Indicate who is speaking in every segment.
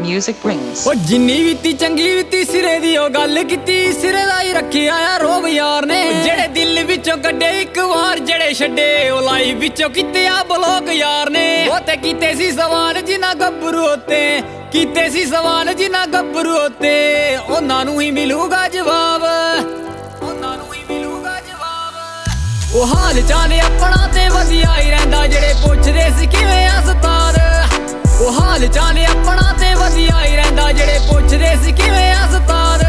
Speaker 1: music brings।
Speaker 2: ओ जिन्नी बीती चंगी बीती सिरे दी ओ गल कीती सिरे दा ही रखिया आ रोब यार ने जेड़े दिल विचों कड्डे इक वार जेड़े छड्डे ओ लाइफ विचों कीते आ ब्लॉक यार ने ओते कीते सी सवाल जिन्ना गब्बरू होते कीते सी सवाल जिन्ना गब्बरू होते उन्हां नूं ही मिलूगा जवाब ओ हाल चाल अपना ते वधिया ही रहिंदा जेड़े पुछदे सी किवें आ उस्ताद ओ हाल चाल अपना ते वधिया ही रहिंदा जेड़े पुछदे सी किवें आ उस्ताद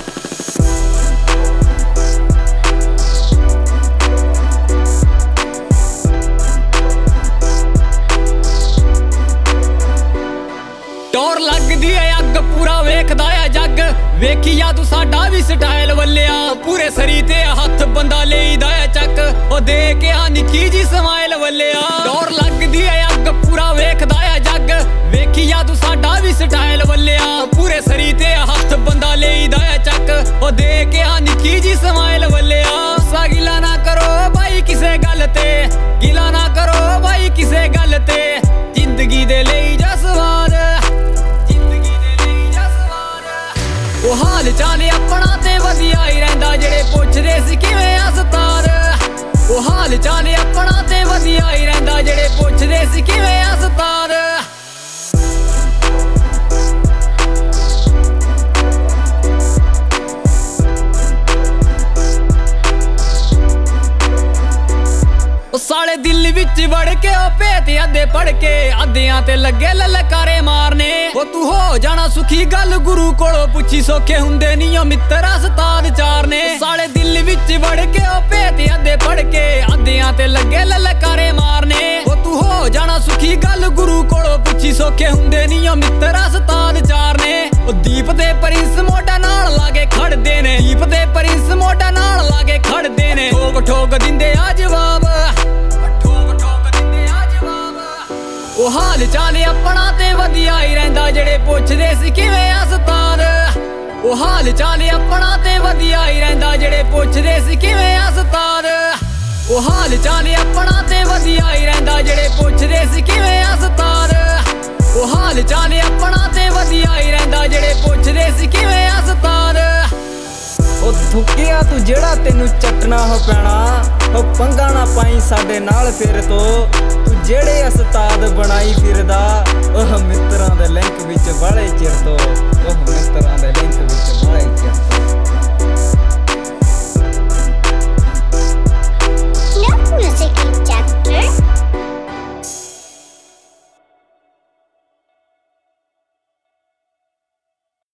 Speaker 2: टोर लगदी है अग पूरा वेखदा है जग वेखिया तू साडा भी स्टाइल वल्लिया पूरे सरी ते हथ बंदा लेईदा है चक ओ दे के आ निक्की जी स्माइल वल्लिया टोर लगदी है अग पूरा वेखदा है जग वेखिया तू साडा भी स्टाइल वल्लिया पूरे सरी ते हथ बंदा लेईदा है चक ओ दे के आ निक्की जी स्माइल वल्लिया सा गिला ना करो भाई किसे गल ते गिला ना करो भाई किसे गल ते जिंदगी दे लेई जा सवाल ओ हाल चाल अपना ते वधिया ही रहिंदा जेड़े पुछदे सी किवें आ उस्ताद ओ हाल चाल अपना ते वधिया ही रहिंदा जेड़े पुछदे सी किवें आ उस्ताद साले दिल विच वड़ के ओ भेत अद्धे पढ़ के अद्धियां ते लगे ललकारे मारने ओ तू हो जाना सुखी गल गुरु कोलों पुछी सौखे हुंदे नी ओ मित्तर उस्ताद चारने साले दिल विच वड़ के ओ भेत अद्धे पढ़ के अद्धियां ते लगे ललकारे मारने ओ तू हो जाना सुखी गल गुरु कोलों पुछी सौखे हुंदे नी ओ मित्तर उस्ताद चारने ओ दीप दे प्रिंस मोटा नाल लागे खड़दे ने दीप दे प्रिंस मोटा नाल लागे खड़दे ने ठोक ठोक दिंदे आ जवाब ओ हाल चाल अपना ते वधिया ही रहिंदा जेड़े पुछदे सी किवें आ उस्ताद ओ हाल चाल अपना ते वधिया ही रहिंदा जेड़े पुछदे सी किवें आ उस्ताद ओ हाल चाल अपना ते वधिया ही रहिंदा जेड़े पुछदे सी किवें आ उस्ताद ओ हाल चाल अपना ते वधिया ही रहिंदा जेड़े पुछदे सी किवें आ उस्ताद
Speaker 3: ओ थुकिया तू जेड़ा तेनू चटना हो पैना ओ पंगा ना पाई साडे नाल फिर तो तू जेड़े उस्ताद बनाई फिरदा ओह मित्तरां दे लिंक विच बड़े चिर तो ओह मित्तरां दे लिंक विच बड़े चिर